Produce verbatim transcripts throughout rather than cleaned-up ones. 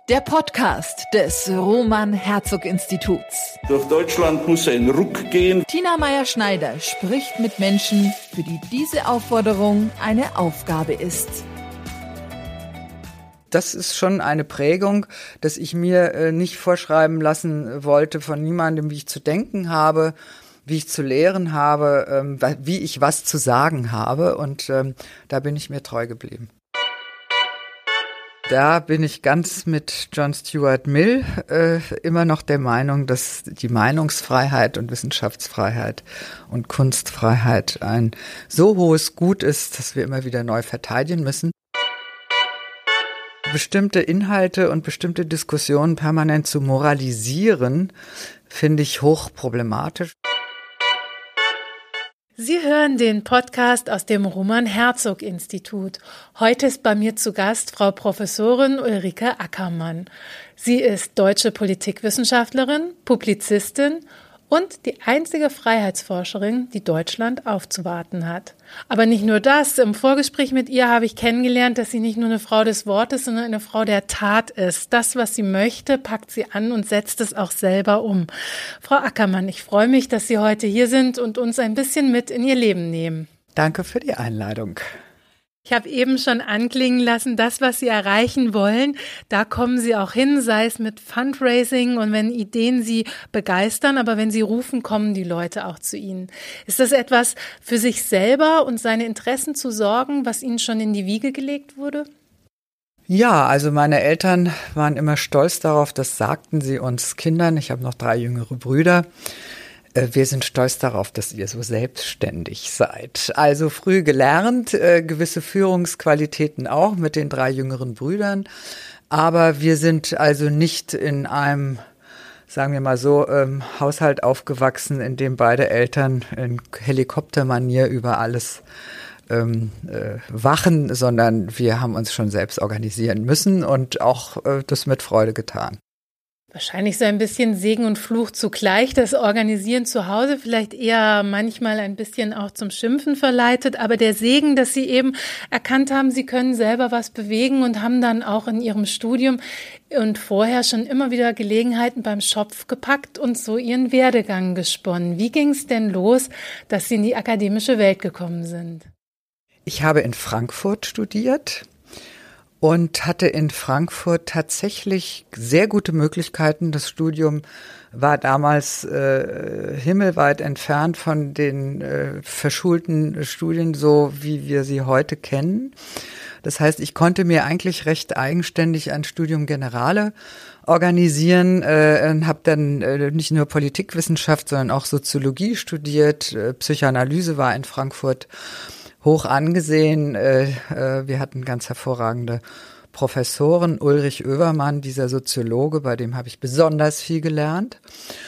Der Podcast des Roman-Herzog-Instituts. Durch Deutschland muss ein Ruck gehen. Tina Meyer-Schneider spricht mit Menschen, für die diese Aufforderung eine Aufgabe ist. Das ist schon eine Prägung, dass ich mir äh, nicht vorschreiben lassen wollte von niemandem, wie ich zu denken habe, wie ich zu lehren habe, ähm, wie ich was zu sagen habe. Und ähm, da bin ich mir treu geblieben. Da bin ich ganz mit John Stuart Mill äh, immer noch der Meinung, dass die Meinungsfreiheit und Wissenschaftsfreiheit und Kunstfreiheit ein so hohes Gut ist, dass wir immer wieder neu verteidigen müssen. Bestimmte Inhalte und bestimmte Diskussionen permanent zu moralisieren, finde ich hochproblematisch. Sie hören den Podcast aus dem Roman-Herzog-Institut. Heute ist bei mir zu Gast Frau Professorin Ulrike Ackermann. Sie ist deutsche Politikwissenschaftlerin, Publizistin und die einzige Freiheitsforscherin, die Deutschland aufzuwarten hat. Aber nicht nur das. Im Vorgespräch mit ihr habe ich kennengelernt, dass sie nicht nur eine Frau des Wortes, sondern eine Frau der Tat ist. Das, was sie möchte, packt sie an und setzt es auch selber um. Frau Ackermann, ich freue mich, dass Sie heute hier sind und uns ein bisschen mit in Ihr Leben nehmen. Danke für die Einladung. Ich habe eben schon anklingen lassen, das, was Sie erreichen wollen, da kommen Sie auch hin, sei es mit Fundraising und wenn Ideen Sie begeistern, aber wenn Sie rufen, kommen die Leute auch zu Ihnen. Ist das etwas für sich selber und seine Interessen zu sorgen, was Ihnen schon in die Wiege gelegt wurde? Ja, also meine Eltern waren immer stolz darauf, das sagten sie uns Kindern. Ich habe noch drei jüngere Brüder. Wir sind stolz darauf, dass ihr so selbstständig seid. Also früh gelernt, äh, gewisse Führungsqualitäten auch mit den drei jüngeren Brüdern. Aber wir sind also nicht in einem, sagen wir mal so, ähm, Haushalt aufgewachsen, in dem beide Eltern in Helikoptermanier über alles ähm, äh, wachen, sondern wir haben uns schon selbst organisieren müssen und auch äh, das mit Freude getan. Wahrscheinlich so ein bisschen Segen und Fluch zugleich, das Organisieren zu Hause vielleicht eher manchmal ein bisschen auch zum Schimpfen verleitet, aber der Segen, dass Sie eben erkannt haben, Sie können selber was bewegen und haben dann auch in Ihrem Studium und vorher schon immer wieder Gelegenheiten beim Schopf gepackt und so Ihren Werdegang gesponnen. Wie ging es denn los, dass Sie in die akademische Welt gekommen sind? Ich habe in Frankfurt studiert. Und hatte in Frankfurt tatsächlich sehr gute Möglichkeiten. Das Studium war damals äh, himmelweit entfernt von den äh, verschulten Studien, so wie wir sie heute kennen. Das heißt, ich konnte mir eigentlich recht eigenständig ein Studium Generale organisieren äh, und habe dann äh, nicht nur Politikwissenschaft, sondern auch Soziologie studiert. Äh, Psychoanalyse war in Frankfurt hoch angesehen. Wir hatten ganz hervorragende Professoren. Ulrich Oevermann, dieser Soziologe, bei dem habe ich besonders viel gelernt.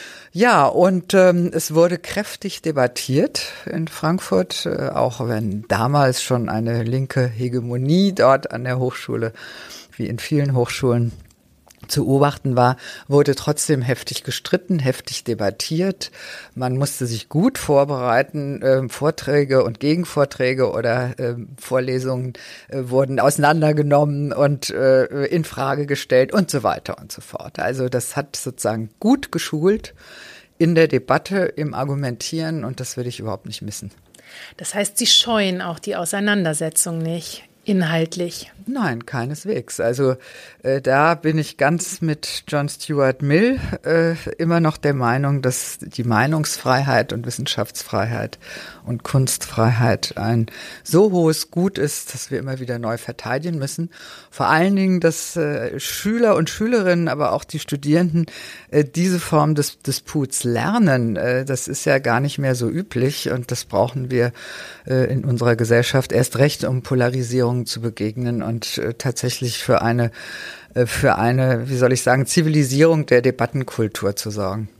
Ja, und ähm, es wurde kräftig debattiert in Frankfurt, äh, auch wenn damals schon eine linke Hegemonie dort an der Hochschule, wie in vielen Hochschulen, zu beobachten war, wurde trotzdem heftig gestritten, heftig debattiert. Man musste sich gut vorbereiten. Ähm, Vorträge und Gegenvorträge oder ähm, Vorlesungen äh, wurden auseinandergenommen und äh, in Frage gestellt und so weiter und so fort. Also das hat sozusagen gut geschult in der Debatte, im Argumentieren und das würde ich überhaupt nicht missen. Das heißt, Sie scheuen auch die Auseinandersetzung nicht inhaltlich? Nein, keineswegs. Also äh, da bin ich ganz mit John Stuart Mill äh, immer noch der Meinung, dass die Meinungsfreiheit und Wissenschaftsfreiheit und Kunstfreiheit ein so hohes Gut ist, dass wir immer wieder neu verteidigen müssen. Vor allen Dingen, dass äh, Schüler und Schülerinnen, aber auch die Studierenden äh, diese Form des Disputs lernen. Äh, das ist ja gar nicht mehr so üblich und das brauchen wir äh, in unserer Gesellschaft erst recht, um Polarisierung zu begegnen und äh, tatsächlich für eine, äh, für eine, wie soll ich sagen, Zivilisierung der Debattenkultur zu sorgen.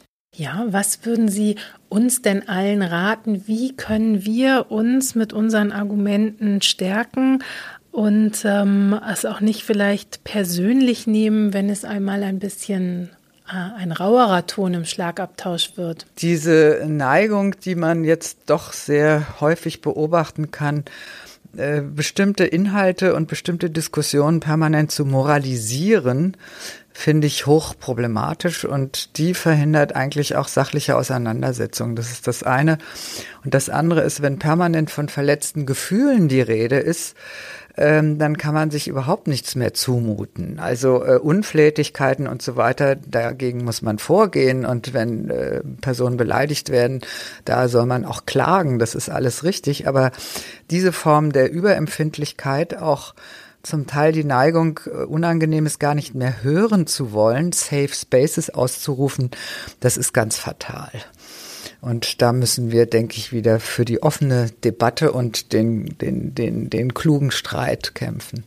Ja, was würden Sie uns denn allen raten? Wie können wir uns mit unseren Argumenten stärken und ähm, es auch nicht vielleicht persönlich nehmen, wenn es einmal ein bisschen äh, ein rauerer Ton im Schlagabtausch wird? Diese Neigung, die man jetzt doch sehr häufig beobachten kann, äh, bestimmte Inhalte und bestimmte Diskussionen permanent zu moralisieren, finde ich hochproblematisch und die verhindert eigentlich auch sachliche Auseinandersetzungen. Das ist das eine. Und das andere ist, wenn permanent von verletzten Gefühlen die Rede ist, ähm, dann kann man sich überhaupt nichts mehr zumuten. Also äh, Unflätigkeiten und so weiter, dagegen muss man vorgehen. Und wenn äh, Personen beleidigt werden, da soll man auch klagen. Das ist alles richtig. Aber diese Form der Überempfindlichkeit, auch zum Teil die Neigung, Unangenehmes gar nicht mehr hören zu wollen, Safe Spaces auszurufen, das ist ganz fatal. Und da müssen wir, denke ich, wieder für die offene Debatte und den, den, den, den klugen Streit kämpfen.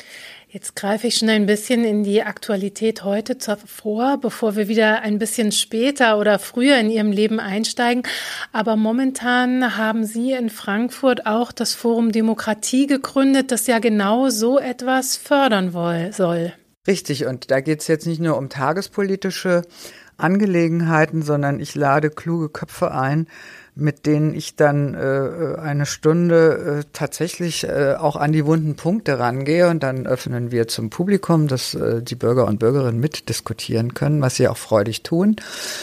Jetzt greife ich schon ein bisschen in die Aktualität heute vor, bevor wir wieder ein bisschen später oder früher in Ihrem Leben einsteigen. Aber momentan haben Sie in Frankfurt auch das Forum Demokratie gegründet, das ja genau so etwas fördern soll. Richtig, und da geht es jetzt nicht nur um tagespolitische Angelegenheiten, sondern ich lade kluge Köpfe ein, mit denen ich dann äh, eine Stunde äh, tatsächlich äh, auch an die wunden Punkte rangehe und dann öffnen wir zum Publikum, dass äh, die Bürger und Bürgerinnen mitdiskutieren können, was sie auch freudig tun.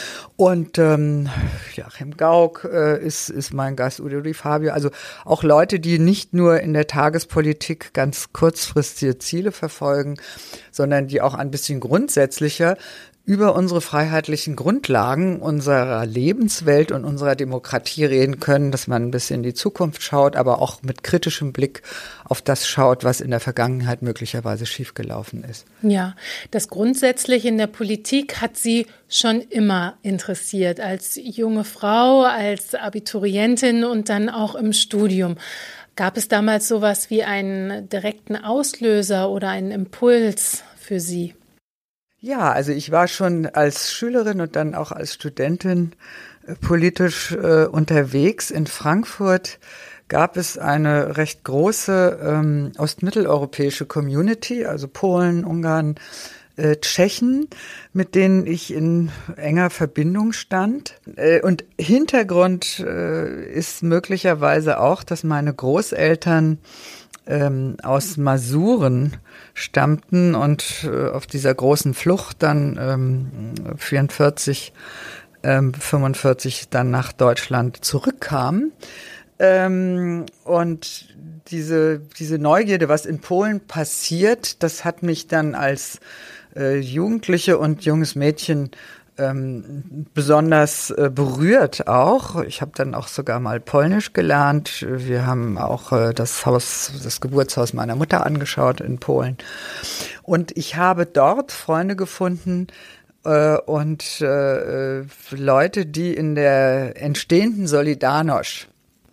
Und ähm, Joachim Gauck äh, ist, ist mein Gast, Udo Di Fabio, also auch Leute, die nicht nur in der Tagespolitik ganz kurzfristige Ziele verfolgen, sondern die auch ein bisschen grundsätzlicher über unsere freiheitlichen Grundlagen unserer Lebenswelt und unserer Demokratie reden können, dass man ein bisschen in die Zukunft schaut, aber auch mit kritischem Blick auf das schaut, was in der Vergangenheit möglicherweise schiefgelaufen ist. Ja, das Grundsätzliche in der Politik hat Sie schon immer interessiert, als junge Frau, als Abiturientin und dann auch im Studium. Gab es damals sowas wie einen direkten Auslöser oder einen Impuls für Sie? Ja, also ich war schon als Schülerin und dann auch als Studentin äh, politisch äh, unterwegs. In Frankfurt gab es eine recht große ähm, ostmitteleuropäische Community, also Polen, Ungarn, äh, Tschechen, mit denen ich in enger Verbindung stand. Äh, und Hintergrund äh, ist möglicherweise auch, dass meine Großeltern Ähm, aus Masuren stammten und äh, auf dieser großen Flucht dann ähm, vierundvierzig, ähm, fünfundvierzig dann nach Deutschland zurückkamen. Ähm, und diese, diese Neugierde, was in Polen passiert, das hat mich dann als äh, Jugendliche und junges Mädchen Ähm, besonders äh, berührt auch. Ich habe dann auch sogar mal Polnisch gelernt. Wir haben auch äh, das Haus, das Geburtshaus meiner Mutter angeschaut in Polen. Und ich habe dort Freunde gefunden äh, und äh, Leute, die in der entstehenden Solidarność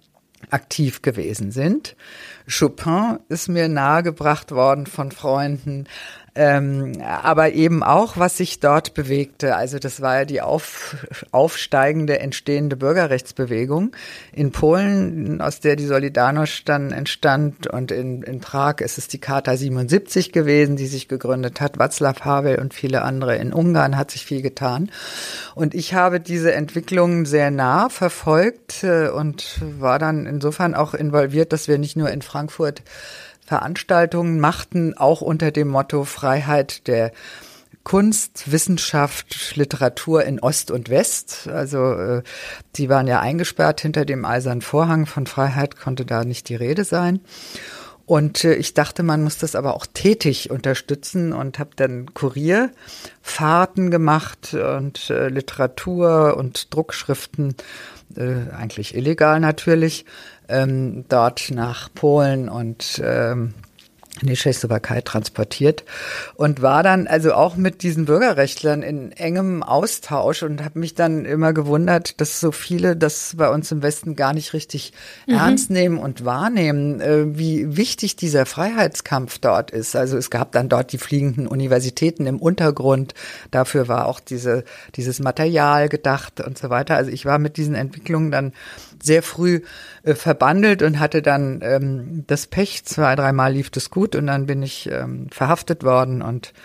aktiv gewesen sind. Chopin ist mir nahegebracht worden von Freunden. Ähm, aber eben auch, was sich dort bewegte. Also das war ja die auf, aufsteigende, entstehende Bürgerrechtsbewegung in Polen, aus der die Solidarność dann entstand. Und in, in Prag ist es die Charta siebenundsiebzig gewesen, die sich gegründet hat. Václav Havel und viele andere. In Ungarn hat sich viel getan. Und ich habe diese Entwicklungen sehr nah verfolgt äh, und war dann insofern auch involviert, dass wir nicht nur in Frankfurt Veranstaltungen machten, auch unter dem Motto Freiheit der Kunst, Wissenschaft, Literatur in Ost und West. Also äh, die waren ja eingesperrt hinter dem eisernen Vorhang. Von Freiheit konnte da nicht die Rede sein. Und äh, ich dachte, man muss das aber auch tätig unterstützen und habe dann Kurierfahrten gemacht und äh, Literatur und Druckschriften, äh, eigentlich illegal natürlich, ähm, dort nach Polen und ähm, in die Tschechoslowakei transportiert und war dann also auch mit diesen Bürgerrechtlern in engem Austausch und habe mich dann immer gewundert, dass so viele das bei uns im Westen gar nicht richtig mhm. ernst nehmen und wahrnehmen, äh, wie wichtig dieser Freiheitskampf dort ist. Also es gab dann dort die fliegenden Universitäten im Untergrund. Dafür war auch diese dieses Material gedacht und so weiter. Also ich war mit diesen Entwicklungen dann sehr früh äh, verbandelt und hatte dann ähm, das Pech, zwei, dreimal lief das gut und dann bin ich ähm, verhaftet worden und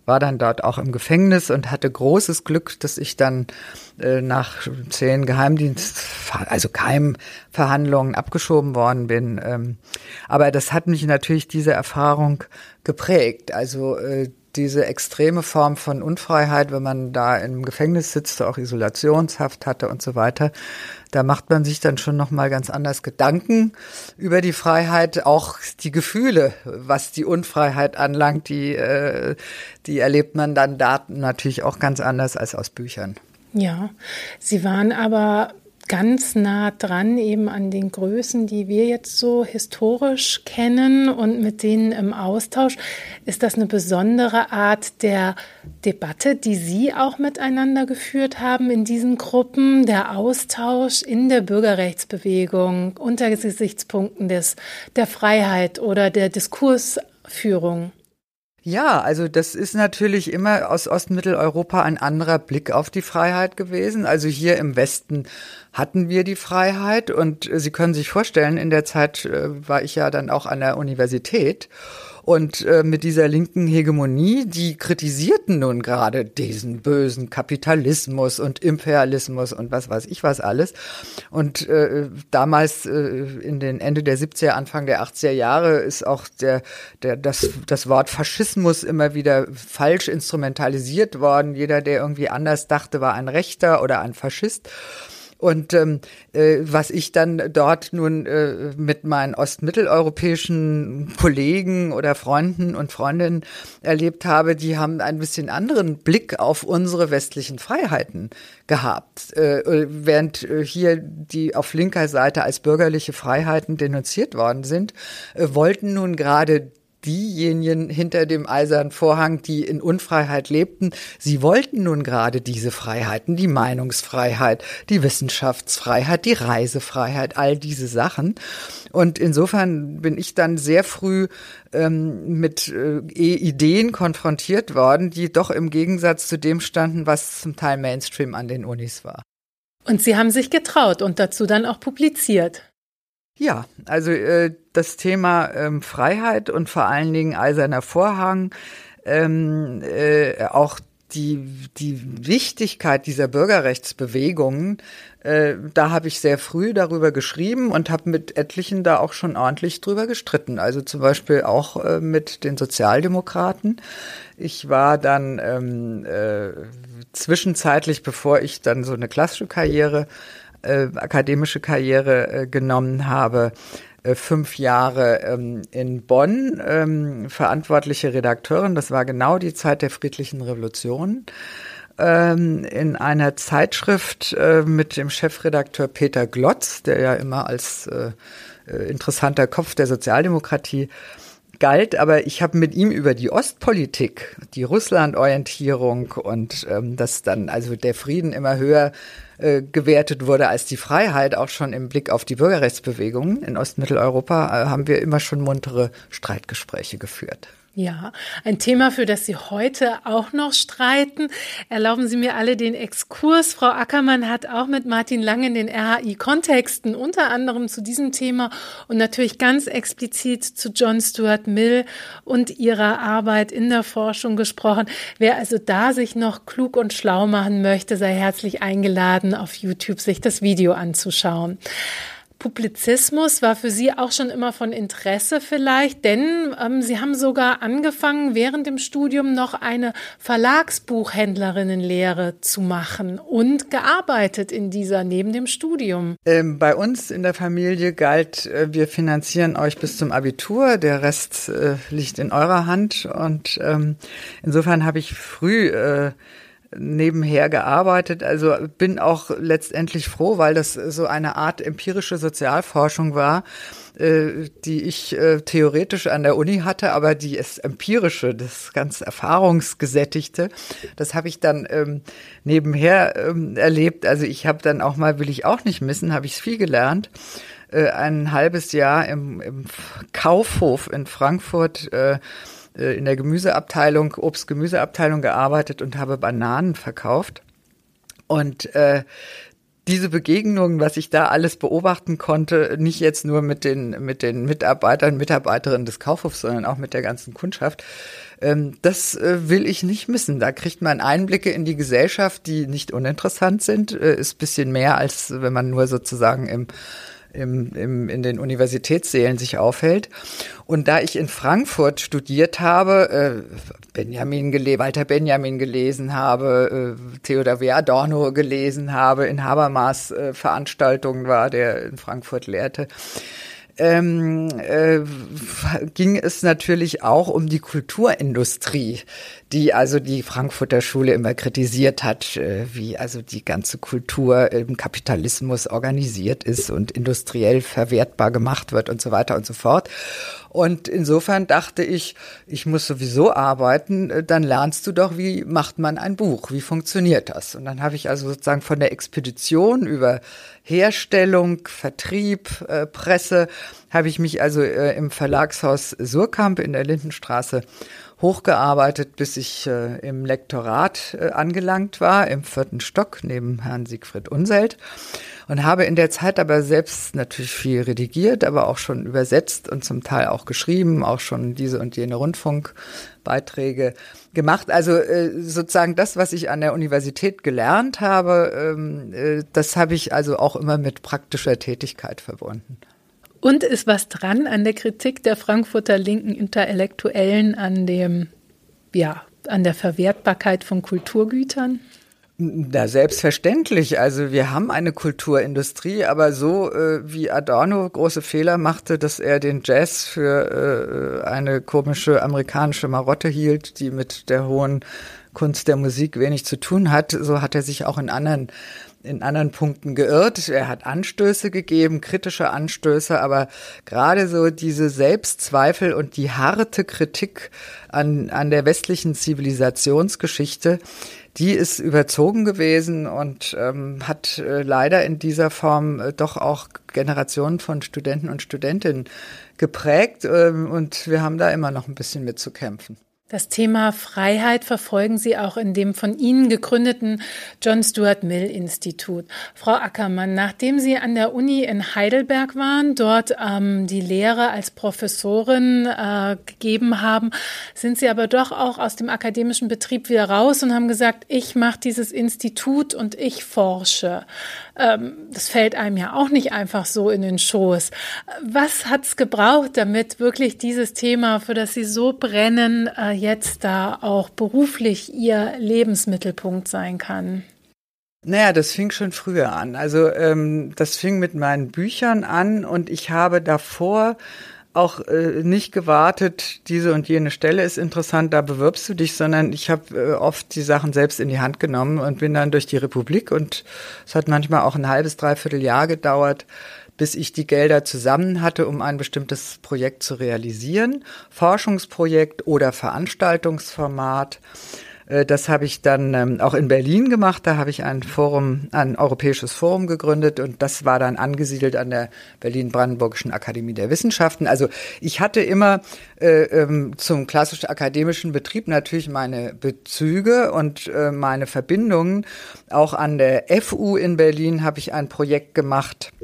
war dann dort auch im Gefängnis und hatte großes Glück, dass ich dann äh, nach zehn Geheimdienst, also Geheimverhandlungen abgeschoben worden bin. Ähm, aber das hat mich natürlich, diese Erfahrung, geprägt. Also äh, diese extreme Form von Unfreiheit, wenn man da im Gefängnis sitzt, auch Isolationshaft hatte und so weiter, da macht man sich dann schon nochmal ganz anders Gedanken über die Freiheit, auch die Gefühle, was die Unfreiheit anlangt, die, äh, die erlebt man dann da natürlich auch ganz anders als aus Büchern. Ja, Sie waren aber ganz nah dran eben an den Größen, die wir jetzt so historisch kennen und mit denen im Austausch. Ist das eine besondere Art der Debatte, die Sie auch miteinander geführt haben in diesen Gruppen, der Austausch in der Bürgerrechtsbewegung unter Gesichtspunkten des, der Freiheit oder der Diskursführung? Ja, also das ist natürlich immer aus Ostmitteleuropa ein anderer Blick auf die Freiheit gewesen. Also hier im Westen hatten wir die Freiheit und Sie können sich vorstellen, in der Zeit äh, war ich ja dann auch an der Universität. Und äh, mit dieser linken Hegemonie, die kritisierten nun gerade diesen bösen Kapitalismus und Imperialismus und was weiß ich was alles. Und äh, damals äh, in den Ende der siebziger, Anfang der achtziger Jahre ist auch der, der, das, das Wort Faschismus immer wieder falsch instrumentalisiert worden. Jeder, der irgendwie anders dachte, war ein Rechter oder ein Faschist. Und ähm, äh, was ich dann dort nun äh, mit meinen ostmitteleuropäischen Kollegen oder Freunden und Freundinnen erlebt habe, die haben einen bisschen anderen Blick auf unsere westlichen Freiheiten gehabt. Äh, während äh, hier die auf linker Seite als bürgerliche Freiheiten denunziert worden sind, äh, wollten nun gerade diejenigen hinter dem eisernen Vorhang, die in Unfreiheit lebten, sie wollten nun gerade diese Freiheiten, die Meinungsfreiheit, die Wissenschaftsfreiheit, die Reisefreiheit, all diese Sachen. Und insofern bin ich dann sehr früh ähm, mit äh, Ideen konfrontiert worden, die doch im Gegensatz zu dem standen, was zum Teil Mainstream an den Unis war. Und Sie haben sich getraut und dazu dann auch publiziert. Ja, also äh, das Thema ähm, Freiheit und vor allen Dingen eiserner Vorhang, ähm, äh, auch die die Wichtigkeit dieser Bürgerrechtsbewegungen, äh, da habe ich sehr früh darüber geschrieben und habe mit etlichen da auch schon ordentlich drüber gestritten. Also zum Beispiel auch äh, mit den Sozialdemokraten. Ich war dann ähm, äh, zwischenzeitlich, bevor ich dann so eine klassische Karriere Äh, akademische Karriere äh, genommen habe, äh, fünf Jahre ähm, in Bonn, ähm, verantwortliche Redakteurin. Das war genau die Zeit der friedlichen Revolution. Ähm, in einer Zeitschrift äh, mit dem Chefredakteur Peter Glotz, der ja immer als äh, äh, interessanter Kopf der Sozialdemokratie galt, aber ich habe mit ihm über die Ostpolitik, die Russlandorientierung und ähm, dass dann also der Frieden immer höher äh, gewertet wurde als die Freiheit, auch schon im Blick auf die Bürgerrechtsbewegungen in Ostmitteleuropa, äh, haben wir immer schon muntere Streitgespräche geführt. Ja, ein Thema, für das Sie heute auch noch streiten. Erlauben Sie mir alle den Exkurs. Frau Ackermann hat auch mit Martin Lange in den R H I-Kontexten unter anderem zu diesem Thema und natürlich ganz explizit zu John Stuart Mill und ihrer Arbeit in der Forschung gesprochen. Wer also da sich noch klug und schlau machen möchte, sei herzlich eingeladen, auf YouTube sich das Video anzuschauen. Publizismus war für Sie auch schon immer von Interesse vielleicht, denn ähm, Sie haben sogar angefangen, während dem Studium noch eine Verlagsbuchhändlerinnenlehre zu machen und gearbeitet in dieser neben dem Studium. Ähm, bei uns in der Familie galt, äh, wir finanzieren euch bis zum Abitur, der Rest äh, liegt in eurer Hand und ähm, insofern habe ich früh äh, nebenher gearbeitet, also bin auch letztendlich froh, weil das so eine Art empirische Sozialforschung war, äh, die ich äh, theoretisch an der Uni hatte, aber die ist empirische, das ganz erfahrungsgesättigte, das habe ich dann ähm, nebenher ähm, erlebt. Also ich habe dann auch mal, will ich auch nicht missen, habe ich viel gelernt, äh, ein halbes Jahr im, im Kaufhof in Frankfurt äh, in der Gemüseabteilung, Obst-Gemüseabteilung gearbeitet und habe Bananen verkauft. Und äh, diese Begegnungen, was ich da alles beobachten konnte, nicht jetzt nur mit den mit den Mitarbeitern, Mitarbeiterinnen des Kaufhofs, sondern auch mit der ganzen Kundschaft, Ähm, das äh, will ich nicht missen. Da kriegt man Einblicke in die Gesellschaft, die nicht uninteressant sind. Äh, ist ein bisschen mehr, als wenn man nur sozusagen im Im, im, in den Universitätssälen sich aufhält. Und da ich in Frankfurt studiert habe, äh, Benjamin gele- Walter Benjamin gelesen habe, äh, Theodor W. Adorno gelesen habe, in Habermas äh, Veranstaltungen war, der in Frankfurt lehrte, ähm, äh, ging es natürlich auch um die Kulturindustrie, die also die Frankfurter Schule immer kritisiert hat, äh, wie also die ganze Kultur im Kapitalismus organisiert ist und industriell verwertbar gemacht wird und so weiter und so fort. Und insofern dachte ich, ich muss sowieso arbeiten, dann lernst du doch, wie macht man ein Buch, wie funktioniert das? Und dann habe ich also sozusagen von der Expedition über Herstellung, Vertrieb, äh, Presse, habe ich mich also äh, im Verlagshaus Surkamp in der Lindenstraße hochgearbeitet, bis ich äh, im Lektorat äh, angelangt war, im vierten Stock neben Herrn Siegfried Unselt, und habe in der Zeit aber selbst natürlich viel redigiert, aber auch schon übersetzt und zum Teil auch geschrieben, auch schon diese und jene Rundfunkbeiträge gemacht. Also äh, sozusagen das, was ich an der Universität gelernt habe, ähm, äh, das habe ich also auch immer mit praktischer Tätigkeit verbunden. Und ist was dran an der Kritik der Frankfurter linken Intellektuellen an dem, ja, an der Verwertbarkeit von Kulturgütern? Na, selbstverständlich. Also wir haben eine Kulturindustrie, aber so äh, wie Adorno große Fehler machte, dass er den Jazz für äh, eine komische amerikanische Marotte hielt, die mit der hohen Kunst der Musik wenig zu tun hat, so hat er sich auch in anderen in anderen Punkten geirrt. Er hat Anstöße gegeben, kritische Anstöße, aber gerade so diese Selbstzweifel und die harte Kritik an, an der westlichen Zivilisationsgeschichte, die ist überzogen gewesen und ähm, hat äh, leider in dieser Form äh, doch auch Generationen von Studenten und Studentinnen geprägt, ähm, und wir haben da immer noch ein bisschen mit zu kämpfen. Das Thema Freiheit verfolgen Sie auch in dem von Ihnen gegründeten John Stuart Mill Institut. Frau Ackermann, nachdem Sie an der Uni in Heidelberg waren, dort ähm, die Lehre als Professorin äh, gegeben haben, sind Sie aber doch auch aus dem akademischen Betrieb wieder raus und haben gesagt, ich mache dieses Institut und ich forsche. Ähm, das fällt einem ja auch nicht einfach so in den Schoß. Was hat es gebraucht, damit wirklich dieses Thema, für das Sie so brennen, äh, jetzt da auch beruflich Ihr Lebensmittelpunkt sein kann? Naja, das fing schon früher an. Also ähm, das fing mit meinen Büchern an und ich habe davor auch äh, nicht gewartet, diese und jene Stelle ist interessant, da bewirbst du dich, sondern ich habe äh, oft die Sachen selbst in die Hand genommen und bin dann durch die Republik, und es hat manchmal auch ein halbes, dreiviertel Jahr gedauert, bis ich die Gelder zusammen hatte, um ein bestimmtes Projekt zu realisieren, Forschungsprojekt oder Veranstaltungsformat. Das habe ich dann ähm, auch in Berlin gemacht. Da habe ich ein Forum, ein europäisches Forum gegründet, und das war dann angesiedelt an der Berlin-Brandenburgischen Akademie der Wissenschaften. Also ich hatte immer äh, ähm, zum klassischen akademischen Betrieb natürlich meine Bezüge und äh, meine Verbindungen. Auch an der F U in Berlin habe ich ein Projekt gemacht,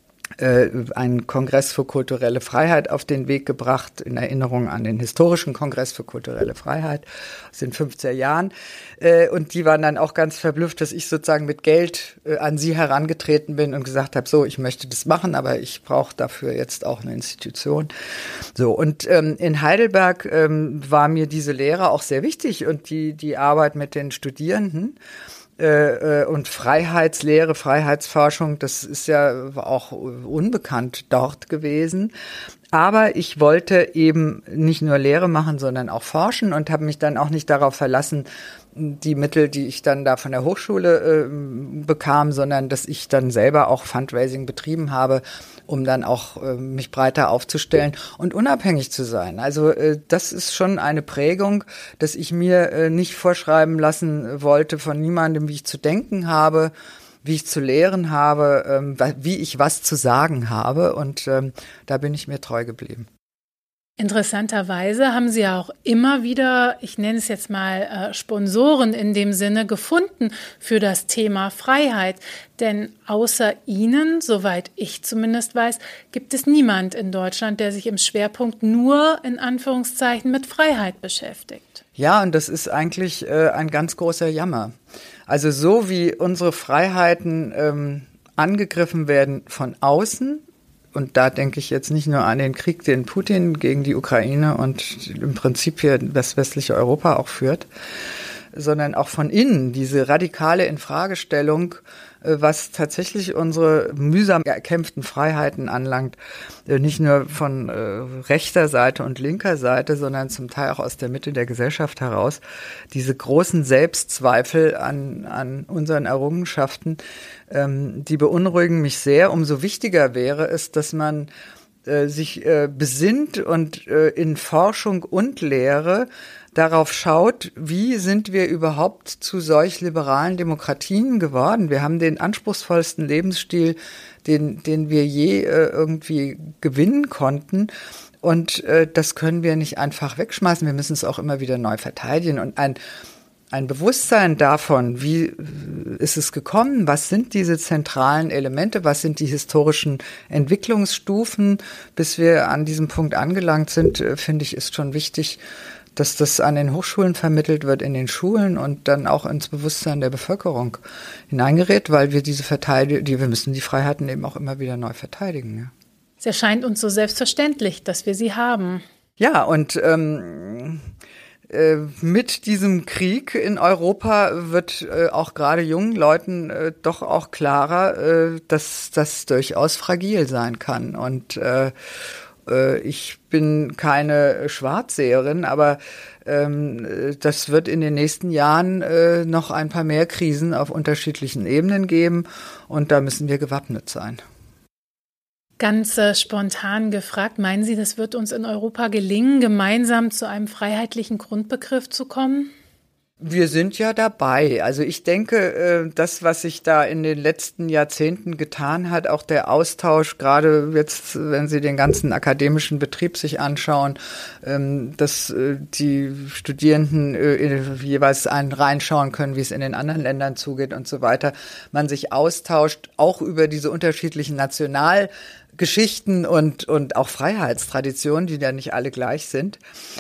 einen Kongress für kulturelle Freiheit auf den Weg gebracht, in Erinnerung an den historischen Kongress für kulturelle Freiheit aus den fünfziger Jahren. Und die waren dann auch ganz verblüfft, dass ich sozusagen mit Geld an sie herangetreten bin und gesagt habe, so, ich möchte das machen, aber ich brauche dafür jetzt auch eine Institution. So, und ähm, in Heidelberg ähm, war mir diese Lehre auch sehr wichtig und die, die Arbeit mit den Studierenden. Und Freiheitslehre, Freiheitsforschung, das ist ja auch unbekannt dort gewesen. Aber ich wollte eben nicht nur Lehre machen, sondern auch forschen und habe mich dann auch nicht darauf verlassen, die Mittel, die ich dann da von der Hochschule äh, bekam, sondern dass ich dann selber auch Fundraising betrieben habe, um dann auch äh, mich breiter aufzustellen und unabhängig zu sein. Also äh, das ist schon eine Prägung, dass ich mir äh, nicht vorschreiben lassen wollte von niemandem, wie ich zu denken habe, wie ich zu lehren habe, ähm, wie ich was zu sagen habe, und ähm, da bin ich mir treu geblieben. Interessanterweise haben Sie ja auch immer wieder, ich nenne es jetzt mal äh, Sponsoren in dem Sinne, gefunden für das Thema Freiheit. Denn außer Ihnen, soweit ich zumindest weiß, gibt es niemand in Deutschland, der sich im Schwerpunkt nur in Anführungszeichen mit Freiheit beschäftigt. Ja, und das ist eigentlich äh, ein ganz großer Jammer. Also so wie unsere Freiheiten ähm, angegriffen werden von außen, und da denke ich jetzt nicht nur an den Krieg, den Putin gegen die Ukraine und im Prinzip hier das westliche Europa auch führt, sondern auch von innen, diese radikale Infragestellung, was tatsächlich unsere mühsam erkämpften Freiheiten anlangt, nicht nur von äh, rechter Seite und linker Seite, sondern zum Teil auch aus der Mitte der Gesellschaft heraus, diese großen Selbstzweifel an, an unseren Errungenschaften, ähm, die beunruhigen mich sehr. Umso wichtiger wäre es, dass man äh, sich äh, besinnt und äh, in Forschung und Lehre darauf schaut, wie sind wir überhaupt zu solch liberalen Demokratien geworden. Wir haben den anspruchsvollsten Lebensstil, den, den wir je äh, irgendwie gewinnen konnten. Und äh, das können wir nicht einfach wegschmeißen. Wir müssen es auch immer wieder neu verteidigen. Und ein, ein Bewusstsein davon, wie ist es gekommen, was sind diese zentralen Elemente, was sind die historischen Entwicklungsstufen, bis wir an diesem Punkt angelangt sind, äh, finde ich, ist schon wichtig, dass das an den Hochschulen vermittelt wird, in den Schulen und dann auch ins Bewusstsein der Bevölkerung hineingerät, weil wir diese Verteidigung, die, wir müssen die Freiheiten eben auch immer wieder neu verteidigen. Ja. Es erscheint uns so selbstverständlich, dass wir sie haben. Ja, und ähm, äh, mit diesem Krieg in Europa wird äh, auch gerade jungen Leuten äh, doch auch klarer, äh, dass das durchaus fragil sein kann. Und äh, Ich bin keine Schwarzseherin, aber ähm, das wird in den nächsten Jahren äh, noch ein paar mehr Krisen auf unterschiedlichen Ebenen geben und da müssen wir gewappnet sein. Ganz äh, spontan gefragt, meinen Sie, das wird uns in Europa gelingen, gemeinsam zu einem freiheitlichen Grundbegriff zu kommen? Wir sind ja dabei. Also ich denke, das, was sich da in den letzten Jahrzehnten getan hat, auch der Austausch, gerade jetzt, wenn Sie den ganzen akademischen Betrieb sich anschauen, dass die Studierenden jeweils einen reinschauen können, wie es in den anderen Ländern zugeht und so weiter, man sich austauscht, auch über diese unterschiedlichen Nationalgeschichten und, und auch Freiheitstraditionen, die ja nicht alle gleich sind.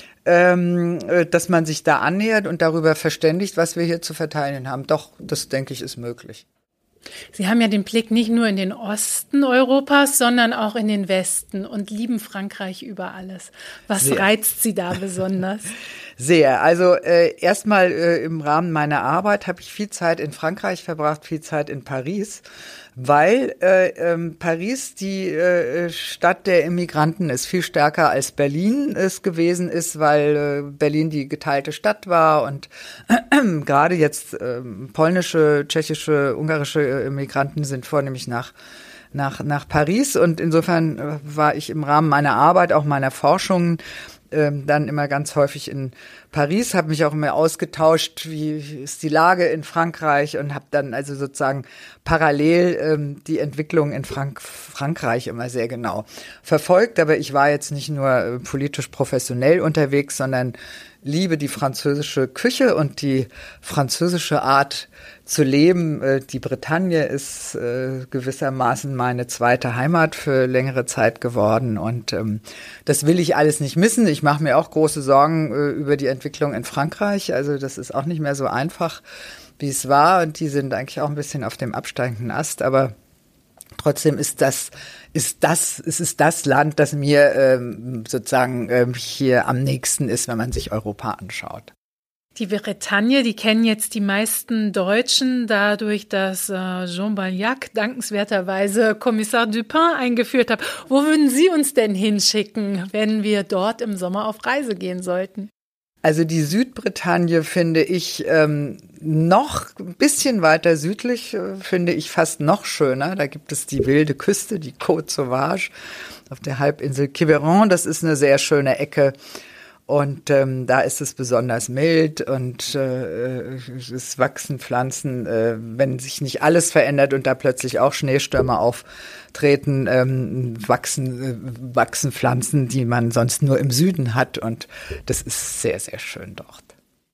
Ähm, dass man sich da annähert und darüber verständigt, was wir hier zu verteidigen haben. Doch, das denke ich, ist möglich. Sie haben ja den Blick nicht nur in den Osten Europas, sondern auch in den Westen und lieben Frankreich über alles. Was Sehr. reizt Sie da besonders? Sehr. Also äh, erstmal äh, im Rahmen meiner Arbeit habe ich viel Zeit in Frankreich verbracht, viel Zeit in Paris, weil äh, ähm, Paris die äh, Stadt der Immigranten ist, viel stärker als Berlin es gewesen ist, weil äh, Berlin die geteilte Stadt war und äh, gerade jetzt äh, polnische, tschechische, ungarische Immigranten sind vornehmlich nach nach nach Paris und insofern äh, war ich im Rahmen meiner Arbeit, auch meiner Forschung, dann immer ganz häufig in Paris, habe mich auch immer ausgetauscht, wie ist die Lage in Frankreich und habe dann also sozusagen parallel ähm, die Entwicklung in Frank- Frankreich immer sehr genau verfolgt. Aber ich war jetzt nicht nur äh, politisch professionell unterwegs, sondern liebe die französische Küche und die französische Art zu leben. Äh, die Bretagne ist äh, gewissermaßen meine zweite Heimat für längere Zeit geworden und ähm, das will ich alles nicht missen. Ich mache mir auch große Sorgen äh, über die Entwicklung in Frankreich. Also das ist auch nicht mehr so einfach, wie es war und die sind eigentlich auch ein bisschen auf dem absteigenden Ast, aber trotzdem ist das, ist das, es ist das Land, das mir ähm, sozusagen ähm, hier am nächsten ist, wenn man sich Europa anschaut. Die Bretagne, die kennen jetzt die meisten Deutschen dadurch, dass äh, Jean Balzac dankenswerterweise Kommissar Dupin eingeführt hat. Wo würden Sie uns denn hinschicken, wenn wir dort im Sommer auf Reise gehen sollten? Also die Südbretagne finde ich ähm, noch ein bisschen weiter südlich, äh, finde ich fast noch schöner. Da gibt es die wilde Küste, die Côte Sauvage auf der Halbinsel Quiberon. Das ist eine sehr schöne Ecke. Und ähm, da ist es besonders mild und äh, es wachsen Pflanzen, äh, wenn sich nicht alles verändert und da plötzlich auch Schneestürme auftreten, ähm, wachsen, äh, wachsen Pflanzen, die man sonst nur im Süden hat und das ist sehr, sehr schön dort.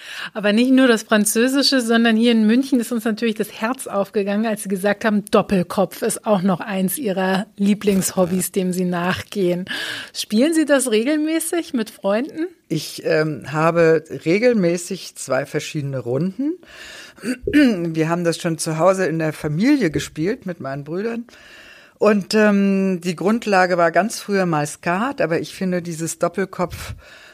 Aber nicht nur das Französische, sondern hier in München ist uns natürlich das Herz aufgegangen, als Sie gesagt haben, Doppelkopf ist auch noch eins Ihrer Lieblingshobbys, dem Sie nachgehen. Spielen Sie das regelmäßig mit Freunden? Ich ähm, habe regelmäßig zwei verschiedene Runden. Wir haben das schon zu Hause in der Familie gespielt mit meinen Brüdern. Und ähm, die Grundlage war ganz früher mal Skat, aber ich finde dieses Doppelkopf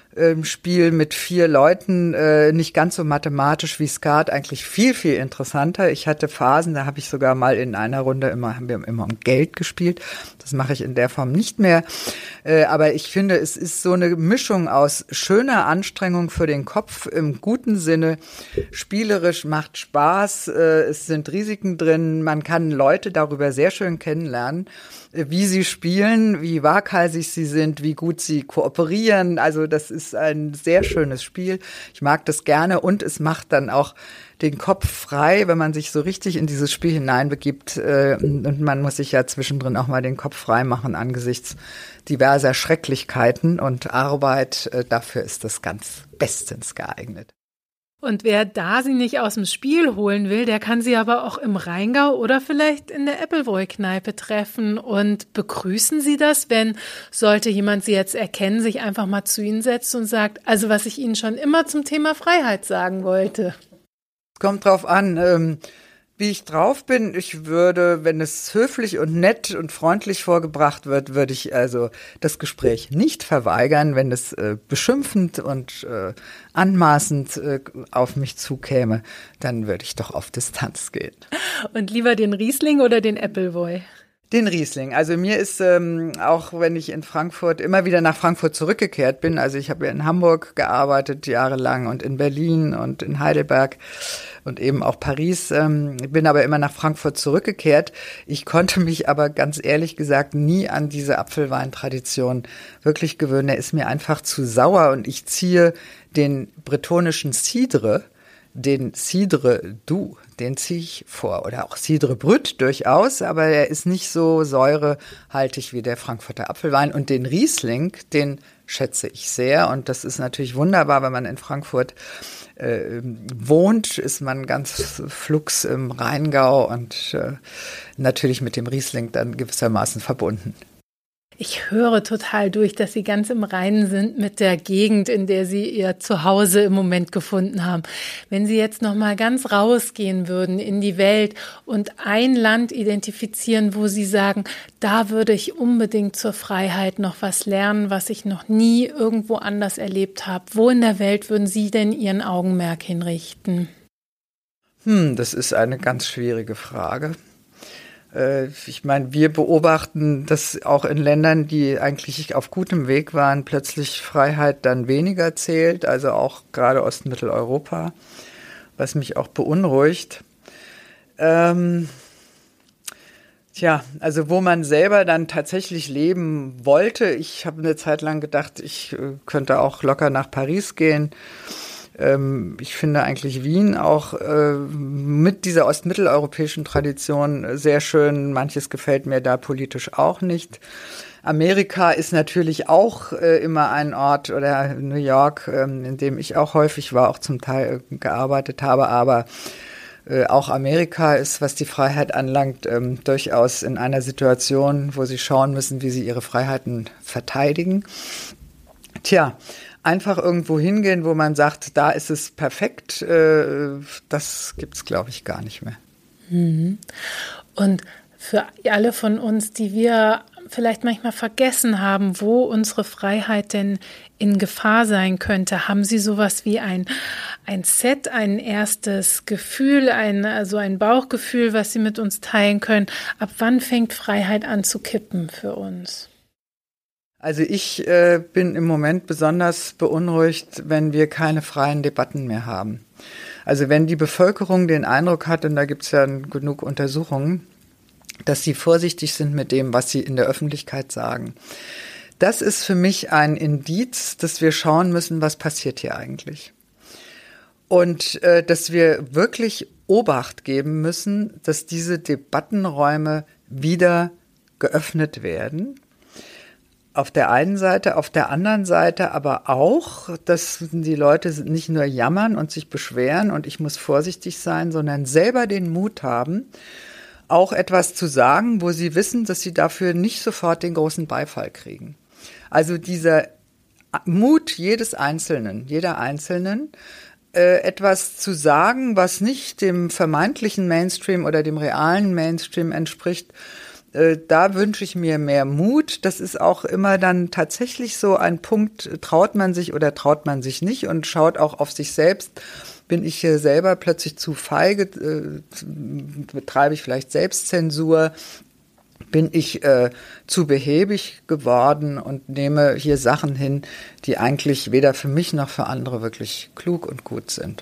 Spiel mit vier Leuten, äh, nicht ganz so mathematisch wie Skat, eigentlich viel, viel interessanter. Ich hatte Phasen, da habe ich sogar mal in einer Runde immer, haben wir immer um Geld gespielt. Das mache ich in der Form nicht mehr. Äh, aber ich finde, es ist so eine Mischung aus schöner Anstrengung für den Kopf im guten Sinne. Spielerisch macht Spaß, äh, es sind Risiken drin. Man kann Leute darüber sehr schön kennenlernen, wie sie spielen, wie waghalsig sie sind, wie gut sie kooperieren. Also das ist ein sehr schönes Spiel. Ich mag das gerne und es macht dann auch den Kopf frei, wenn man sich so richtig in dieses Spiel hineinbegibt. Und man muss sich ja zwischendrin auch mal den Kopf frei machen angesichts diverser Schrecklichkeiten und Arbeit. Dafür ist das ganz bestens geeignet. Und wer da sie nicht aus dem Spiel holen will, der kann sie aber auch im Rheingau oder vielleicht in der Appleboy-Kneipe treffen. Und begrüßen Sie das, wenn, sollte jemand Sie jetzt erkennen, sich einfach mal zu Ihnen setzt und sagt, also was ich Ihnen schon immer zum Thema Freiheit sagen wollte? Kommt drauf an, ähm, wie ich drauf bin. Ich würde, wenn es höflich und nett und freundlich vorgebracht wird, würde ich also das Gespräch nicht verweigern. Wenn es äh, beschimpfend und äh, anmaßend äh, auf mich zukäme, dann würde ich doch auf Distanz gehen. Und lieber den Riesling oder den Appleboy? Den Riesling. Also mir ist, ähm, auch wenn ich in Frankfurt, immer wieder nach Frankfurt zurückgekehrt bin, also ich habe ja in Hamburg gearbeitet jahrelang und in Berlin und in Heidelberg und eben auch Paris, ähm, bin aber immer nach Frankfurt zurückgekehrt. Ich konnte mich aber ganz ehrlich gesagt nie an diese Apfelweintradition wirklich gewöhnen. Er ist mir einfach zu sauer und ich ziehe den bretonischen Cidre, den Cidre Doux, den ziehe ich vor. Oder auch Cidre Brut durchaus, aber er ist nicht so säurehaltig wie der Frankfurter Apfelwein. Und den Riesling, den schätze ich sehr. Und das ist natürlich wunderbar, wenn man in Frankfurt äh, wohnt, ist man ganz flugs im Rheingau und äh, natürlich mit dem Riesling dann gewissermaßen verbunden. Ich höre total durch, dass Sie ganz im Reinen sind mit der Gegend, in der Sie Ihr Zuhause im Moment gefunden haben. Wenn Sie jetzt noch mal ganz rausgehen würden in die Welt und ein Land identifizieren, wo Sie sagen, da würde ich unbedingt zur Freiheit noch was lernen, was ich noch nie irgendwo anders erlebt habe. Wo in der Welt würden Sie denn Ihren Augenmerk hinrichten? Hm, das ist eine ganz schwierige Frage. Ich meine, wir beobachten, dass auch in Ländern, die eigentlich auf gutem Weg waren, plötzlich Freiheit dann weniger zählt, also auch gerade Ost- und Mitteleuropa, was mich auch beunruhigt. Ähm, tja, also wo man selber dann tatsächlich leben wollte, ich habe eine Zeit lang gedacht, ich äh, könnte auch locker nach Paris gehen. Ich finde eigentlich Wien auch äh, mit dieser ostmitteleuropäischen Tradition sehr schön. Manches gefällt mir da politisch auch nicht. Amerika ist natürlich auch äh, immer ein Ort, oder New York, äh, in dem ich auch häufig war, auch zum Teil äh, gearbeitet habe. Aber äh, auch Amerika ist, was die Freiheit anlangt, äh, durchaus in einer Situation, wo sie schauen müssen, wie sie ihre Freiheiten verteidigen. Tja, einfach irgendwo hingehen, wo man sagt, da ist es perfekt, das gibt's, glaube ich, gar nicht mehr. Und für alle von uns, die wir vielleicht manchmal vergessen haben, wo unsere Freiheit denn in Gefahr sein könnte, haben Sie sowas wie ein, ein Set, ein erstes Gefühl, ein, also ein Bauchgefühl, was Sie mit uns teilen können? Ab wann fängt Freiheit an zu kippen für uns? Also ich äh, bin im Moment besonders beunruhigt, wenn wir keine freien Debatten mehr haben. Also wenn die Bevölkerung den Eindruck hat, und da gibt es ja genug Untersuchungen, dass sie vorsichtig sind mit dem, was sie in der Öffentlichkeit sagen. Das ist für mich ein Indiz, dass wir schauen müssen, was passiert hier eigentlich. Und äh, dass wir wirklich Obacht geben müssen, dass diese Debattenräume wieder geöffnet werden. Auf der einen Seite, auf der anderen Seite aber auch, dass die Leute nicht nur jammern und sich beschweren und ich muss vorsichtig sein, sondern selber den Mut haben, auch etwas zu sagen, wo sie wissen, dass sie dafür nicht sofort den großen Beifall kriegen. Also dieser Mut jedes Einzelnen, jeder Einzelnen, äh, etwas zu sagen, was nicht dem vermeintlichen Mainstream oder dem realen Mainstream entspricht, äh, da wünsche ich mir mehr Mut. Das ist auch immer dann tatsächlich so ein Punkt, traut man sich oder traut man sich nicht und schaut auch auf sich selbst. Bin ich hier selber plötzlich zu feige, äh, betreibe ich vielleicht Selbstzensur, bin ich äh, zu behäbig geworden und nehme hier Sachen hin, die eigentlich weder für mich noch für andere wirklich klug und gut sind.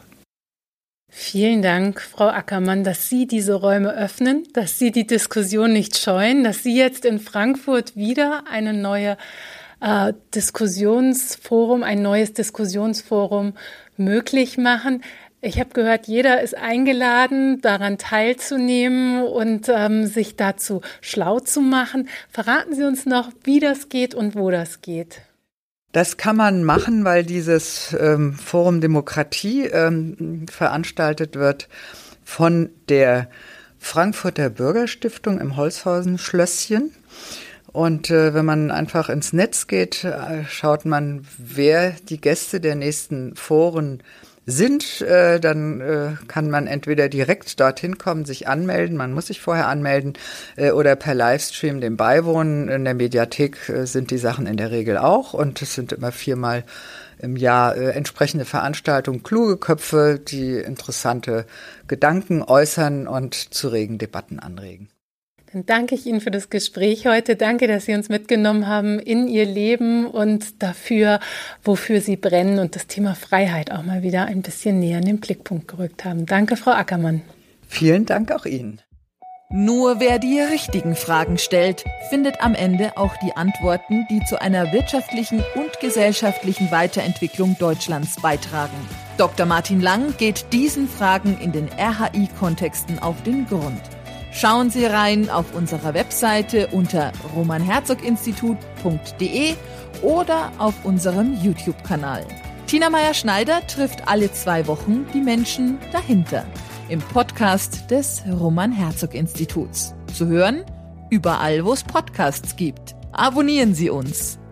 Vielen Dank, Frau Ackermann, dass Sie diese Räume öffnen, dass Sie die Diskussion nicht scheuen, dass Sie jetzt in Frankfurt wieder eine neue äh, Diskussionsforum, ein neues Diskussionsforum möglich machen. Ich habe gehört, jeder ist eingeladen, daran teilzunehmen und ähm, sich dazu schlau zu machen. Verraten Sie uns noch, wie das geht und wo das geht. Das kann man machen, weil dieses ähm, Forum Demokratie ähm, veranstaltet wird von der Frankfurter Bürgerstiftung im Holzhausen-Schlösschen. Und äh, wenn man einfach ins Netz geht, äh, schaut man, wer die Gäste der nächsten Foren sind, äh, dann äh, kann man entweder direkt dorthin kommen, sich anmelden, man muss sich vorher anmelden, äh, oder per Livestream dem beiwohnen. In der Mediathek äh, sind die Sachen in der Regel auch und es sind immer viermal im Jahr äh, entsprechende Veranstaltungen, kluge Köpfe, die interessante Gedanken äußern und zu regen Debatten anregen. Dann danke ich Ihnen für das Gespräch heute. Danke, dass Sie uns mitgenommen haben in Ihr Leben und dafür, wofür Sie brennen und das Thema Freiheit auch mal wieder ein bisschen näher in den Blickpunkt gerückt haben. Danke, Frau Ackermann. Vielen Dank auch Ihnen. Nur wer die richtigen Fragen stellt, findet am Ende auch die Antworten, die zu einer wirtschaftlichen und gesellschaftlichen Weiterentwicklung Deutschlands beitragen. Doktor Martin Lang geht diesen Fragen in den R H I-Kontexten auf den Grund. Schauen Sie rein auf unserer Webseite unter roman herzog institut punkt de oder auf unserem YouTube-Kanal. Tina Meyer-Schneider trifft alle zwei Wochen die Menschen dahinter im Podcast des Roman-Herzog-Instituts. Zu hören überall, wo es Podcasts gibt. Abonnieren Sie uns.